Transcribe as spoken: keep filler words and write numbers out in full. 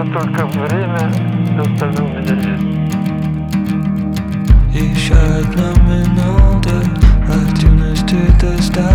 это только время, все остальное у меня есть. Еще одна минута активности теста.